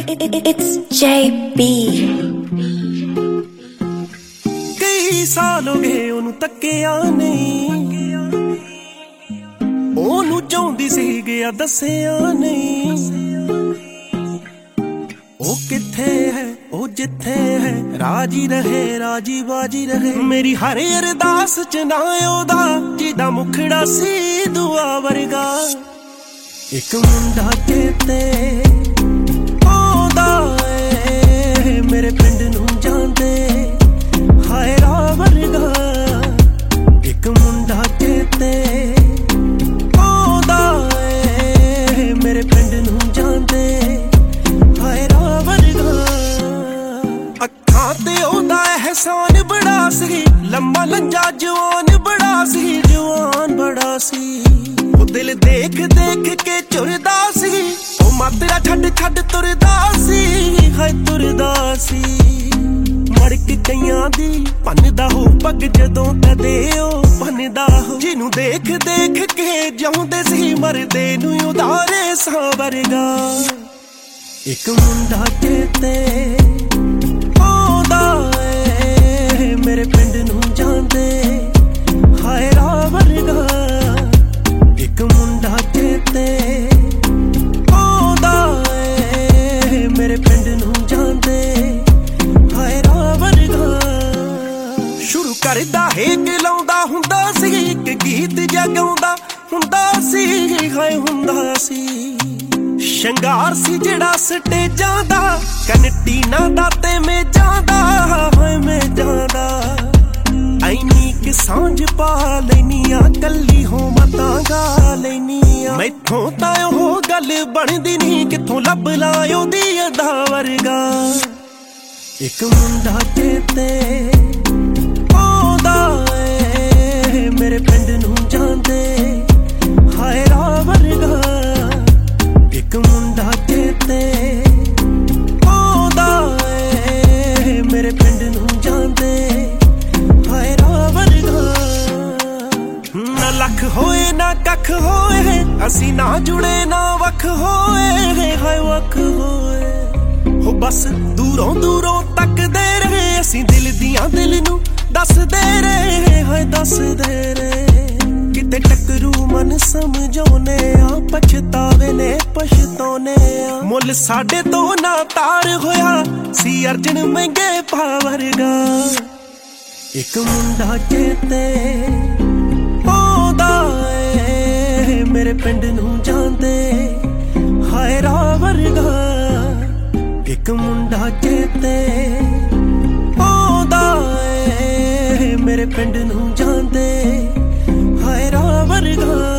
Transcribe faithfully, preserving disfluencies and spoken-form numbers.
It's J B। कई साल हो गए ओनू तक्किया नहीं, ओनू चाहुंदी सी गया दसिया नहीं। ओ किथे है ओ जिथे है, राजी रहे राजी बाजी रहे। मेरी हर अरदास च ना ओदा जिदा मुखड़ा सी दुआ वर्गा। एक मुंडा चेते आउंदा ए, मेरे पिंड नू जांदे हाय रा वर्गा। एक मुंडा चेते आउंदा ए, मेरे पिंड नू जांदे हाय रा वर्गा। अखां ते ओदा एहसान बड़ा सी, लम्मा लंजा जवान बड़ा सी, जवान बड़ा सी। दिल देख देख के चुरदा सी, ओ मातरा छड़ छड़ तुरदा सी, हाय तुरदा सी। मड़क कईयां दी भन्नदा हो पग जदों कदे ओ भन्नदा हो। जिनू देख देख के जाउंदे सी मरदे नू उधारे सा वर्गा। एक मुंडा चेते आउंदा ए, मेरे पिंड नू जांदे हाय रा वर्गा। एक मुंडा चेते आउंदा ए, मेरे पिंड नू जांदे हाय रा वर्गा। शुरू करदा हेक लाउंदा हुंदा सी, इक गीत जा गाउंदा हुंदा सी, हाय हुंदा सी। शंगार सी जेड़ा स्टेजां दा, कनटी ना दाते मेजां दा, हाय मेजां दा। ऐनी कि सांझ पा लैनिया, कल्ली हो मतां गा लैनिया। मैथों तां ओह गल बनदी नहीं, किथों लभ ला ओदी अदा वर्गा। एक मुंडा चेते आउंदा ए, मेरे पिंड नू जांदे हाय रा वर्गा। एक मुंडा चेते आउंदा ए, मेरे पिंड नू जांदे हाय रा वर्गा। ना लख होए ना कख होए, असी ना जुड़े ना वख होए, हाय वख होए। हो बस दूरों दूरों तकदे रहे, असी दिल दियां दिल नू दसदे रहे, हाय दसदे रहे। किते टकरू मन समझौने आ, पछतावे ने पछतौने आ। मुल साडे तो ना तार होया सी अर्जन महंगे पा वर्गा। एक मुंडा चेते आउंदा ए, मेरे पिंड नू जांदे हाय रा वर्गा। एक मुंडा चेते आउंदा ए, मेरे पिंड नू जांदे हाय रा वर्गा।